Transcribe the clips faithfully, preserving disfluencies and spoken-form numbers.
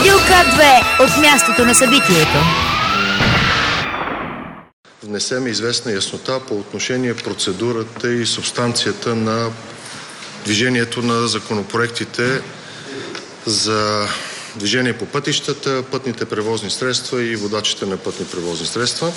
Радио К две от мястото на събитието. Внесем известна яснота по отношение процедурата и субстанцията на движението на законопроектите за движение по пътищата, пътните превозни средства и водачите на пътни превозни средства.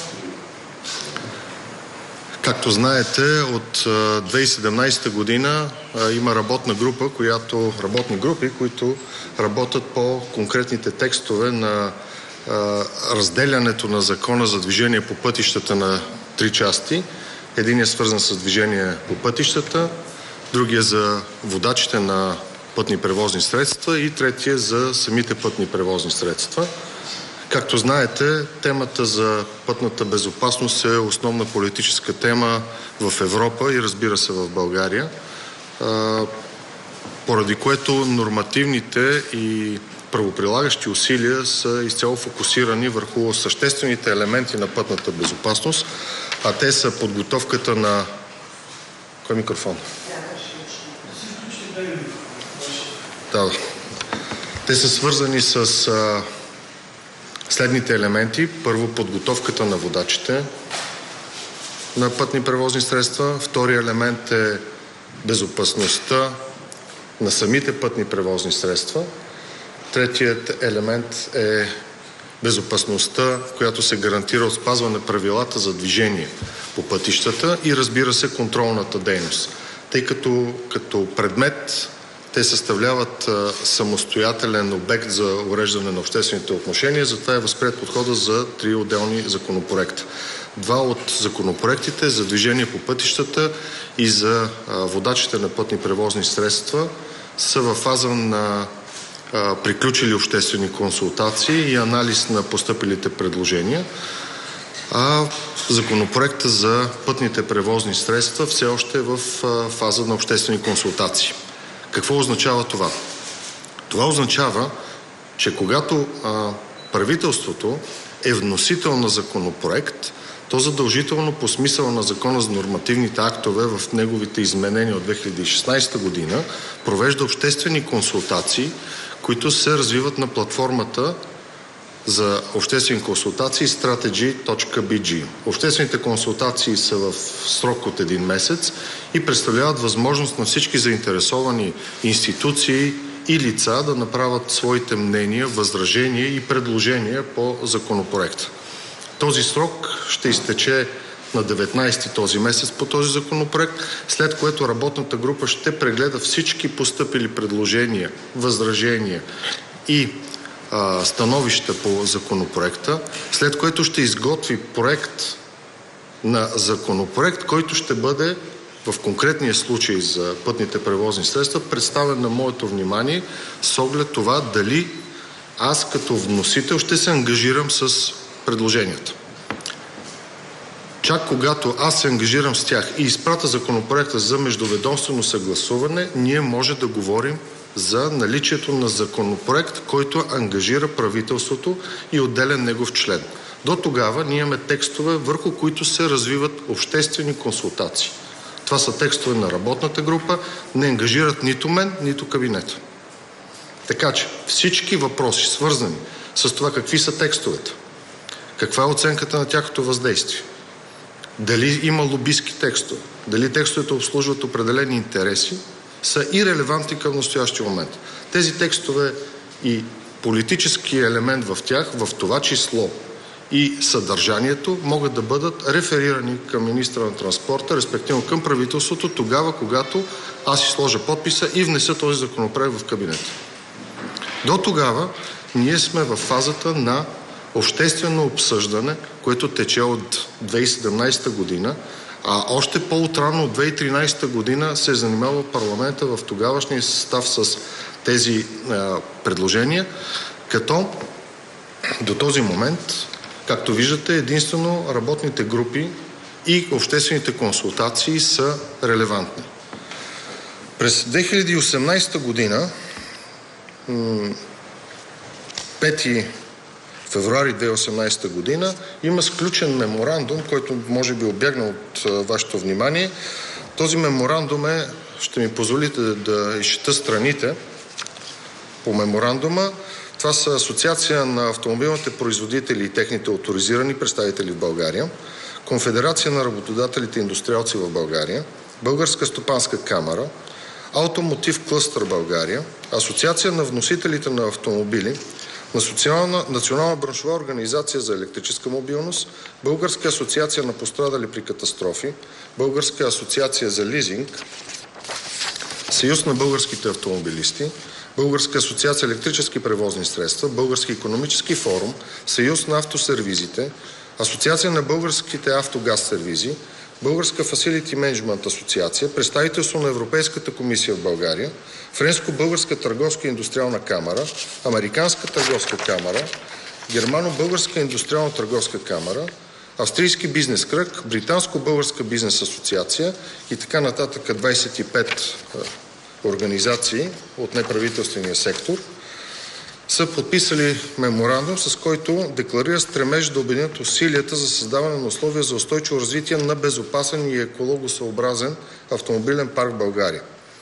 Както знаете, от две хиляди и седемнадесета година има работна група, която, работни групи, които работят по конкретните текстове на разделянето на закона за движение по пътищата на три части. Един е свързан с движение по пътищата, другия за водачите на пътни превозни средства и третия за самите пътни превозни средства. Както знаете, темата за пътната безопасност е основна политическа тема в Европа и разбира се в България, поради което нормативните и правоприлагащи усилия са изцяло фокусирани върху съществените елементи на пътната безопасност, а те са подготовката на... Кой микрофон? Да. Те са свързани с а, следните елементи. Първо, подготовката на водачите на пътни превозни средства. Втори елемент е безопасността на самите пътни превозни средства. Третият елемент е безопасността, в която се гарантира от спазване правилата за движение по пътищата и разбира се контролната дейност. Тъй като като предмет те съставляват а, самостоятелен обект за уреждане на обществените отношения, затова е възприет подхода за три отделни законопроекта. Два от законопроектите за движение по пътищата и за а, водачите на пътни превозни средства са във фаза на а, приключили обществени консултации и анализ на постъпилите предложения. А законопроекта за пътните превозни средства все още е в а, фаза на обществени консултации. Какво означава това? Това означава, че когато а, правителството е вносител на законопроект, то задължително по смисъла на Закона за нормативните актове в неговите изменения от две хиляди и шестнадесета година провежда обществени консултации, които се развиват на платформата за обществени консултации strategy точка би джи. Обществените консултации са в срок от един месец и представляват възможност на всички заинтересовани институции и лица да направят своите мнения, възражения и предложения по законопроекта. Този срок ще изтече на деветнадесети този месец по този законопроект, след което работната група ще прегледа всички постъпили предложения, възражения и становища по законопроекта, след което ще изготви проект на законопроект, който ще бъде в конкретния случай за пътните превозни средства представен на моето внимание с оглед това дали аз като вносител ще се ангажирам с предложенията. Чак когато аз се ангажирам с тях и изпратя законопроекта за междуведомствено съгласуване, ние може да говорим за наличието на законопроект, който ангажира правителството и отделен негов член. До тогава ние имаме текстове, върху които се развиват обществени консултации. Това са текстове на работната група, не ангажират нито мен, нито кабинета. Така че всички въпроси, свързани с това какви са текстовете, каква е оценката на тяхното въздействие, дали има лобистки текстове, дали текстовете обслужват определени интереси, са и релевантни към настоящия момент. Тези текстове и политически елемент в тях, в това число и съдържанието, могат да бъдат реферирани към министъра на транспорта, респективно към правителството, тогава, когато аз си сложа подписа и внеса този законопроект в кабинета. До тогава ние сме в фазата на обществено обсъждане, което тече от две хиляди и седемнадесета година, а още по-утрано от две хиляди и тринадесета година се е занимавал парламента в тогавашния състав с тези а, предложения, като до този момент, както виждате, единствено работните групи и обществените консултации са релевантни. През две хиляди и осемнадесета година, пети февруари две хиляди и осемнадесета година, има сключен меморандум, който може би обягна от а, вашето внимание. Този меморандум е, ще ми позволите да изчета страните по меморандума. Това са Асоциация на автомобилните производители и техните оторизирани представители в България, Конфедерация на работодателите и индустриалци в България, Българска стопанска камара, Automotive Cluster България, Асоциация на вносителите на автомобили, Национална, Национална браншова организация за електрическа мобилност, Българска асоциация на пострадали при катастрофи, Българска асоциация за лизинг, Съюз на българските автомобилисти, Българска асоциация електрически превозни средства, Български икономически форум, Съюз на автосервизите, Асоциация на българските автогаз сервизи, Българска Facility Management асоциация, представителство на Европейската комисия в България, Френско-българска търговска и индустриална камара, Американска търговска камара, Германо-българска индустриална търговска камара, Австрийски бизнес кръг, Британско-българска бизнес асоциация и така нататък двадесет и пет организации от неправителствения сектор са подписали меморандум, с който декларира стремеж да обединят усилията за създаване на условия за устойчиво развитие на безопасен и екологосъобразен автомобилен парк в България.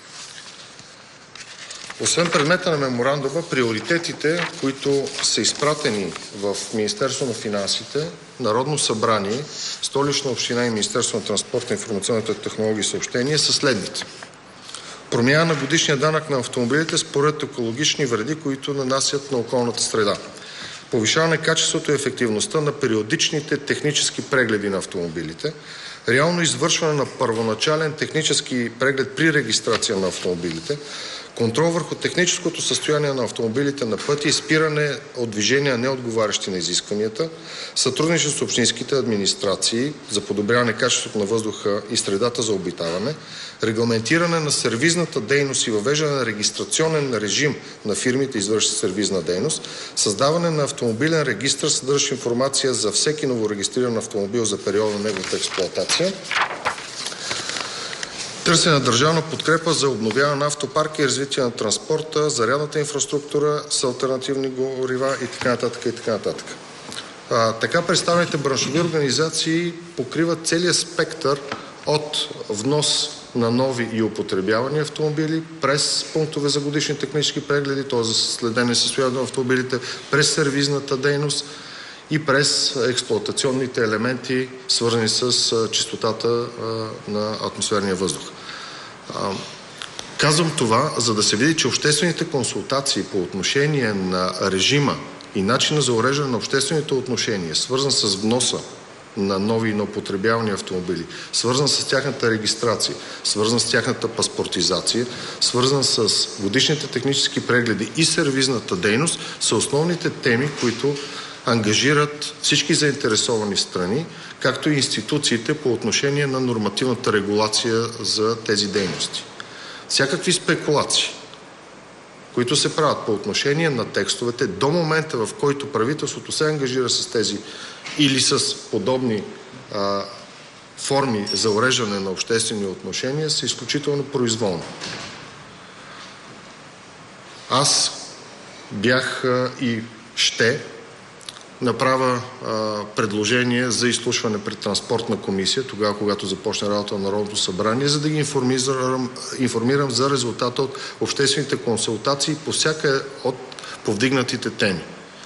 Освен предмета на меморандума, приоритетите, които са изпратени в Министерство на финансите, Народно събрание, Столична община и Министерство на транспорта, информационните технологии и съобщения са следните. Промяна на годишния данък на автомобилите според екологични вреди, които нанасят на околната среда. Повишаване качеството и ефективността на периодичните технически прегледи на автомобилите. Реално извършване на първоначален технически преглед при регистрация на автомобилите. Контрол върху техническото състояние на автомобилите на пътя и спиране от движения, неотговарящи на изискванията, сътрудничество с общинските администрации за подобряване качеството на въздуха и средата за обитаване, регламентиране на сервизната дейност и въвеждане на регистрационен режим на фирмите, извършващи сервизна дейност, създаване на автомобилен регистър, съдържащ информация за всеки новорегистриран автомобил за периода на неговата експлоатация, търсене на държавна подкрепа за обновяване на автопарка и развитие на транспорта, зарядната инфраструктура с алтернативни горива и така нататък и така нататък. А, така представените браншови организации покриват целият спектър от внос на нови и употребявани автомобили, през пунктове за годишни технически прегледи, т.е. за следене състоянието на автомобилите, през сервизната дейност и през експлоатационните елементи, свързани с чистотата на атмосферния въздух. Казвам това, за да се види, че обществените консултации по отношение на режима и начина за уреждане на обществените отношения, свързан с вноса на нови и неупотребявани автомобили, свързан с тяхната регистрация, свързан с тяхната паспортизация, свързан с годишните технически прегледи и сервизната дейност, са основните теми, които ангажират всички заинтересовани страни, както и институциите по отношение на нормативната регулация за тези дейности. Всякакви спекулации, които се правят по отношение на текстовете, до момента, в който правителството се ангажира с тези или с подобни а, форми за уреждане на обществени отношения, са изключително произволни. Аз бях а, и ще направя а, предложение за изслушване пред Транспортна комисия, тогава, когато започне работа на Народното събрание, за да ги информирам, информирам за резултата от обществените консултации по всяка от повдигнатите теми.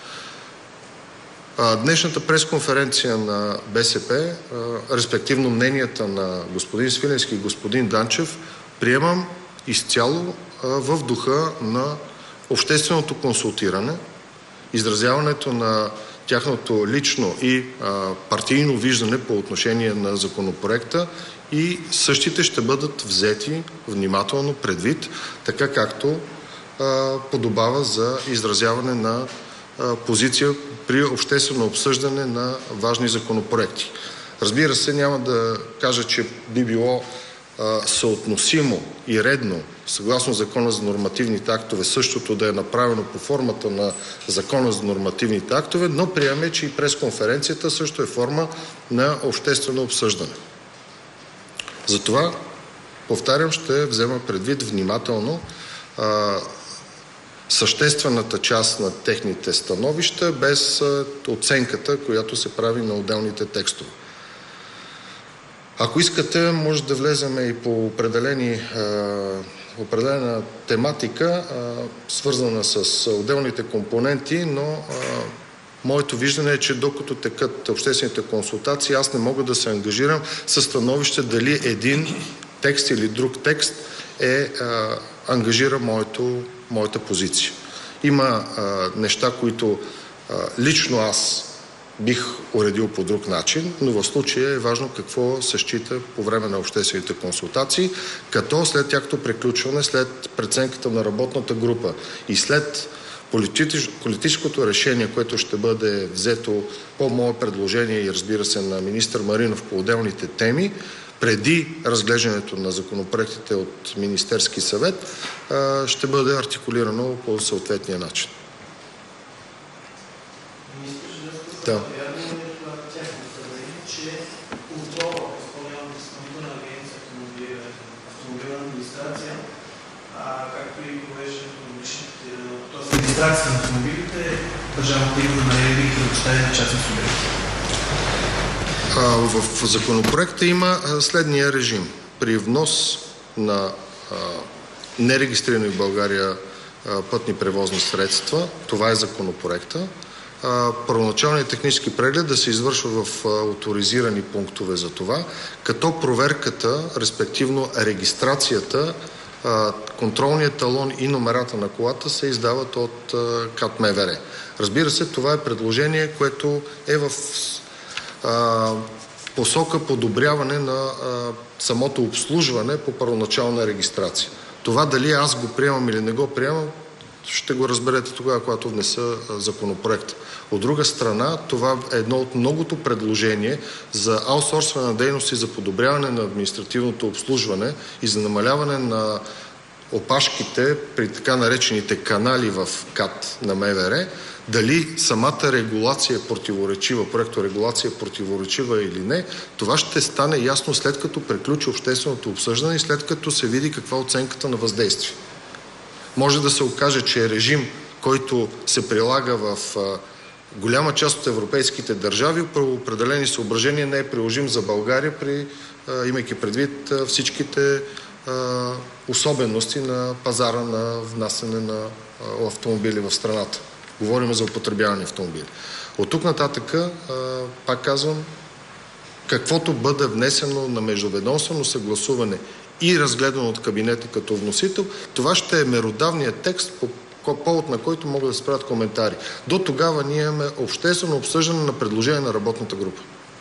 А, днешната пресконференция на БСП, а, респективно мненията на господин Свиленски и господин Данчев, приемам изцяло а, в духа на общественото консултиране, изразяването на тяхното лично и а, партийно виждане по отношение на законопроекта и същите ще бъдат взети внимателно предвид, така както а, подобава за изразяване на а, позиция при обществено обсъждане на важни законопроекти. Разбира се, няма да кажа, че би било а, съотносимо и редно, съгласно Закона за нормативните актове, същото да е направено по формата на Закона за нормативните актове, но приемаме, че и пресконференцията също е форма на обществено обсъждане. Затова, повтарям, ще взема предвид внимателно а, съществената част на техните становища, без а, оценката, която се прави на отделните текстове. Ако искате, може да влезем и по определени, а, определена тематика, а, свързана с отделните компоненти, но а, моето виждане е, че докато текат обществените консултации, аз не мога да се ангажирам със становище дали един текст или друг текст е, а, ангажира моето, моята позиция. Има а, неща, които а, лично аз бих уредил по друг начин, но в случая е важно какво се счита по време на обществените консултации, като след тяхното приключване, след преценката на работната група и след политич, политическото решение, което ще бъде взето по мое предложение и разбира се на министър Маринов по отделните теми, преди разглеждането на законопроектите от Министерски съвет, ще бъде артикулирано по съответния начин. Да. Регистрация на автомобилите, държавната има намерение да предостави на частни субекти. В законопроекта има следния режим. При внос на а, нерегистрирани в България а, пътни превозни средства, това е законопроекта, а, първоначалният технически преглед да се извършва в а, оторизирани пунктове за това, като проверката, респективно регистрацията, а, контролният талон и номерата на колата се издават от а, КАТ МВР. Разбира се, това е предложение, което е в а, посока подобряване на а, самото обслужване по първоначална регистрация. Това дали аз го приемам или не го приемам, ще го разберете тогава, когато внеса законопроект. От друга страна, това е едно от многото предложение за аутсорсване на дейности, за подобряване на административното обслужване и за намаляване на опашките при така наречените канали в КАТ на МВР, дали самата регулация е противоречива, проекторегулация е противоречива или не, това ще стане ясно след като приключи общественото обсъждане и след като се види каква е оценката на въздействие. Може да се окаже, че е режим, който се прилага в а, голяма част от европейските държави, по определени съображения не е приложим за България, при, а, имайки предвид а, всичките а, особености на пазара на внасяне на а, автомобили в страната. Говорим за употребявани автомобили. От тук нататък, а, пак казвам, каквото бъде внесено на междуведомствено съгласуване и разгледано от кабинета като вносител, това ще е меродавният текст, по повод на който могат да се правят коментари. До тогава ние имаме обществено обсъждане на предложение на работната група.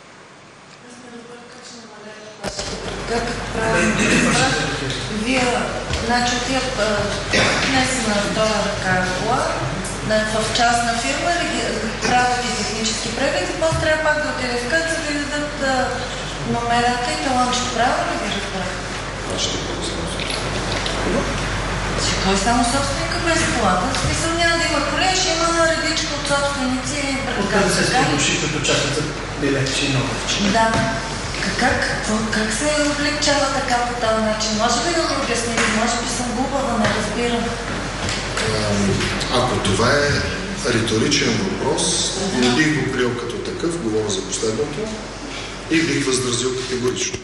Как правилно вие, значи тия внесена втора ръка кола в частна фирма правят и технически преглед и после трябва пак да отиде в КАТ, за да издадат номерата и талончето. Правилно ли ви разбрах? Аз ще бъда Той е само собственика без колата. В смисъл няма да има коле, ще има редичка от собственици и Откъде се стигнуши, като чакат за билетче и новиче. Да. Как, как се облегчава така по този начин? Може ли да ми обясните? Може би съм глупава, не разбирам. Ако това е риторичен въпрос, не бих го приел като такъв, говоря за последното, и бих възразил категорично.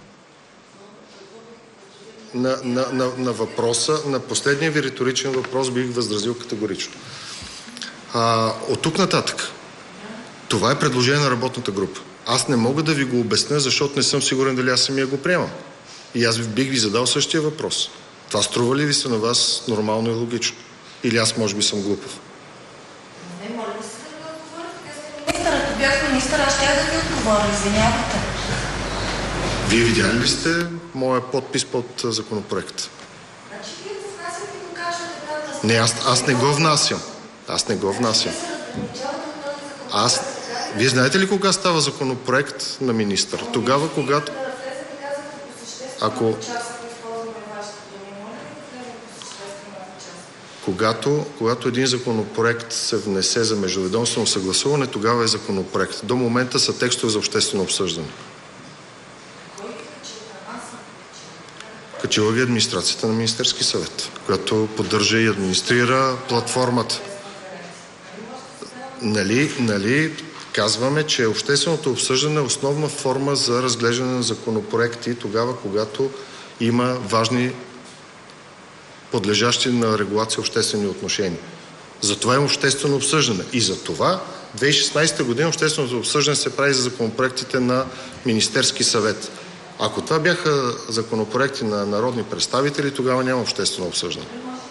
На, на, на, на въпроса, на последния ви риторичен въпрос бих възразил категорично. А, от тук нататък, това е предложение на работната група. Аз не мога да ви го обясня, защото не съм сигурен дали аз самия го приемам. И аз бих ви задал същия въпрос. Това струва ли ви се на вас нормално и логично? Или аз може би съм глупав? Не, моля да се да ви отговорите. Министър, ако бях министър, аз ще да ви отговоря. Извинявайте. Вие видяли ли сте моя подпис под законопроект? Значи вие го внасяте и го кажете да... Не, аз, аз не го внасям. Аз не го внасям. Аз... Вие знаете ли кога става законопроект на министър? Тогава, когато... Ако... Когато, когато един законопроект се внесе за междуведомствено съгласуване, тогава е законопроект. До момента са текстове за обществено обсъждане. Качила ги администрацията на Министерски съвет, която поддържа и администрира платформата. Нали, нали Казваме, че общественото обсъждане е основна форма за разглеждане на законопроекти тогава, когато има важни подлежащи на регулация обществени отношения. Затова има обществено обсъждане. И за това две хиляди и шестнадесета година общественото обсъждане се прави за законопроектите на Министерски съвет. Ако това бяха законопроекти на народни представители, тогава няма обществено обсъждане.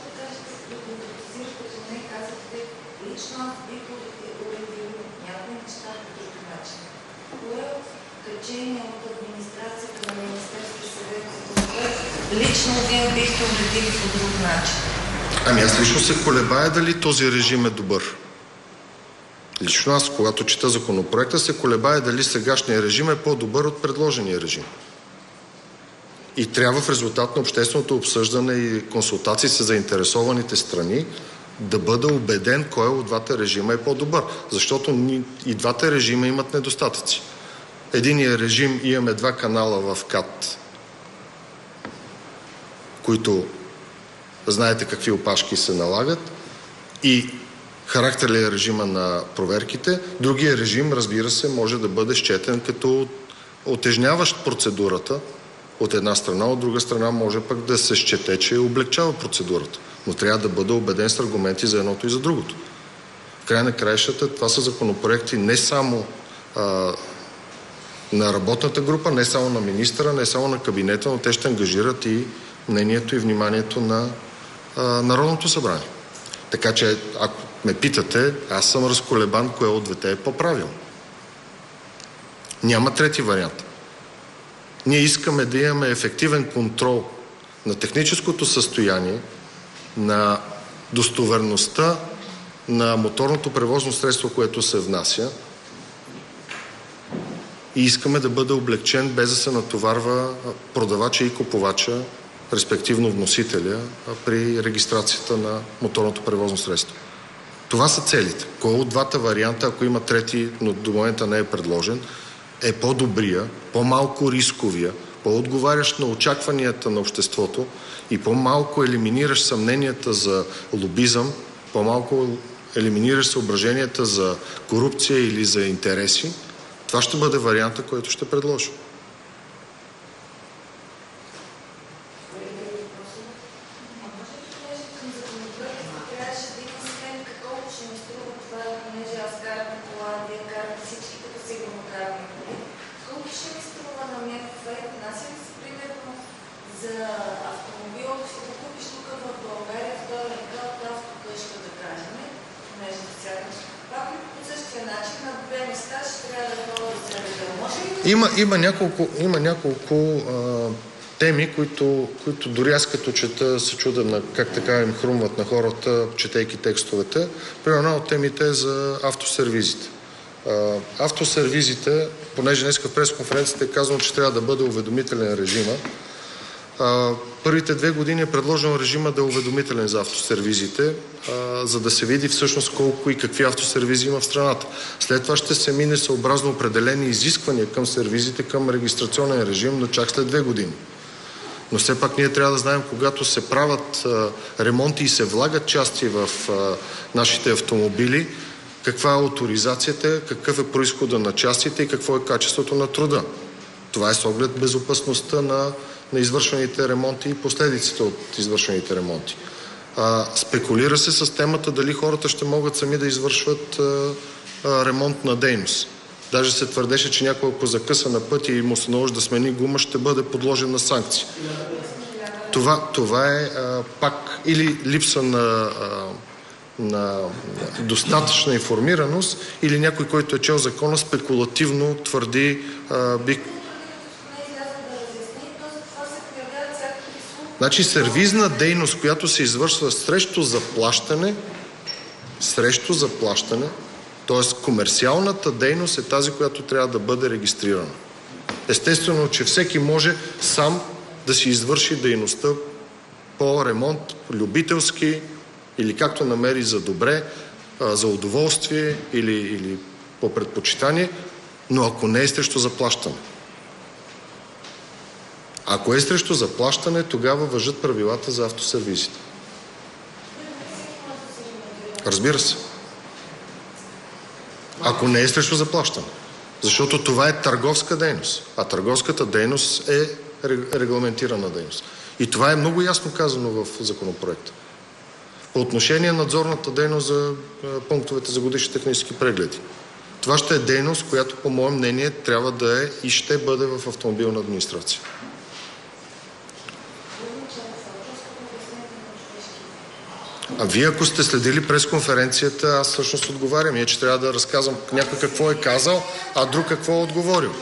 Лично вие бихте уредили по друг начин? Ами аз лично се колебая дали този режим е добър. Лично аз, когато чета законопроекта, се колебая дали сегашния режим е по-добър от предложения режим. И трябва в резултат на общественото обсъждане и консултации с заинтересованите страни да бъда убеден кой от двата режима е по-добър. Защото и двата режима имат недостатъци. Единия режим имаме два канала в КАТ, които знаете какви опашки се налагат и характер ли е режима на проверките. Другия режим, разбира се, може да бъде счетен като отежняващ процедурата от една страна, от друга страна може пък да се счете, че облегчава процедурата. Но трябва да бъде убеден с аргументи за едното и за другото. В край на краищата това са законопроекти не само а, на работната група, не само на министъра, не само на кабинета, но те ще ангажират и мнението и вниманието на а, Народното събрание. Така че, ако ме питате, аз съм разколебан кое от двете е по-правилно. Няма трети вариант. Ние искаме да имаме ефективен контрол на техническото състояние, на достоверността на моторното превозно средство, което се внася, и искаме да бъде облегчен без да се натоварва продавача и купувача, респективно вносителя, при регистрацията на моторното превозно средство. Това са целите. Кой от двата варианта, ако има трети, но до момента не е предложен, е по-добрия, по-малко рисковия, по-отговарящ на очакванията на обществото и по-малко елиминиращ съмненията за лобизъм, по-малко елиминиращ съображенията за корупция или за интереси, това ще бъде варианта, който ще предложа. Има, има няколко, има няколко а, теми, които, които дори аз като чета се чудя на как така им хрумват на хората, четейки текстовете. Примерно една от темите е за автосервизите. А, автосервизите, понеже днес в пресконференцията е казано, че трябва да бъде уведомителен режима. А, първите две години е предложено режима да е уведомителен за автосервизите, а, за да се види всъщност колко и какви автосервизи има в страната. След това ще се мине съобразно определени изисквания към сервизите, към регистрационен режим, но чак след две години. Но все пак ние трябва да знаем, когато се правят а, ремонти и се влагат части в а, нашите автомобили, каква е оторизацията, какъв е произхода на частите и какво е качеството на труда. Това е с оглед безопасността на на извършваните ремонти и последиците от извършваните ремонти. А, спекулира се с темата дали хората ще могат сами да извършват а, а, ремонтна дейност. Даже се твърдеше, че някой ако закъса на пътя и му се наложи да смени гума, ще бъде подложен на санкции. Това, това е а, пак или липса на, а, на достатъчна информираност, или някой, който е чел закона, спекулативно твърди а, бих Значи сервизна дейност, която се извършва срещу заплащане, срещу заплащане, т.е. комерциалната дейност е тази, която трябва да бъде регистрирана. Естествено, че всеки може сам да си извърши дейността по ремонт, любителски или както намери за добре, за удоволствие или, или по предпочитание, но ако не е срещу заплащане. Ако е срещу заплащане, тогава важат правилата за автосервизите. Разбира се. Ако не е срещу заплащане. Защото това е търговска дейност. А търговската дейност е регламентирана дейност. И това е много ясно казано в законопроекта. По отношение на надзорната дейност за пунктовете за годишни технически прегледи. Това ще е дейност, която по мое мнение трябва да е и ще бъде в автомобилна администрация. А вие, ако сте следили пресконференцията, аз всъщност отговарям. Ние, че трябва да разказвам някой какво е казал, а друг какво е отговорил.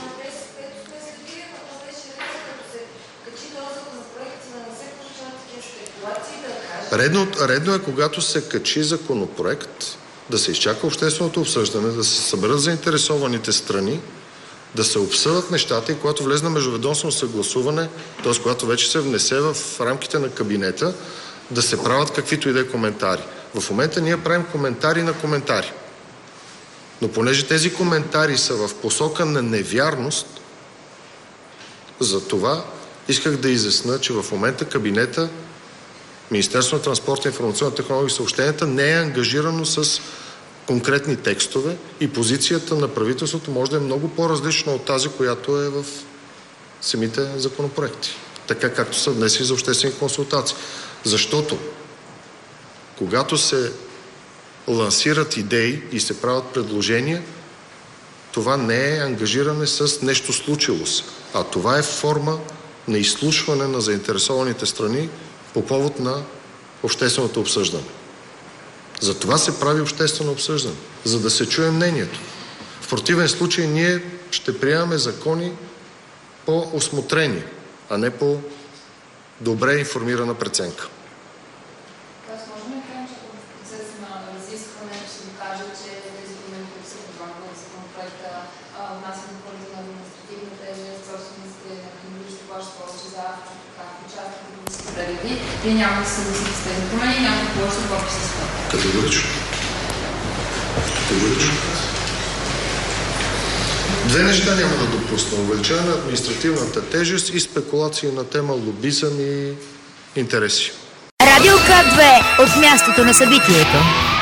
Редно, редно е, когато се качи законопроект, да се изчака общественото обсъждане, да се съберат заинтересованите страни, да се обсъдят нещата и когато влезне междуведомствено съгласуване, т.е. когато вече се внесе в рамките на кабинета, да се правят каквито и да е коментари. В момента ние правим коментари на коментари. Но понеже тези коментари са в посока на невярност, за това исках да изясня, че в момента кабинета, Министерството на транспорта, информационна технология и съобщенията не е ангажирано с конкретни текстове и позицията на правителството може да е много по-различна от тази, която е в самите законопроекти. Така както са внесли за обществени консултации. Защото когато се лансират идеи и се правят предложения, това не е ангажиране с нещо случило се, а това е форма на изслушване на заинтересованите страни по повод на общественото обсъждане. За това се прави обществено обсъждане, за да се чуе мнението. В противен случай ние ще приемаме закони по осмотрение, а не по добре информирана преценка. Тоест, може ли да кажем, че в процеса на разискване ще ви кажа, че тези промени, които са предлагани в законопроекта, внасят допълнителна административна тежест, собствениците на автомобили ще плащат повече за участните технически прегледи. Вие няма да се съгласите с тези промени, няма да положите подписи с това. Категорично. Категорично. Две неща няма да допусна. Увеличаване на административната тежест и спекулации на тема лобизъм и интереси. Радио К две от мястото на събитието.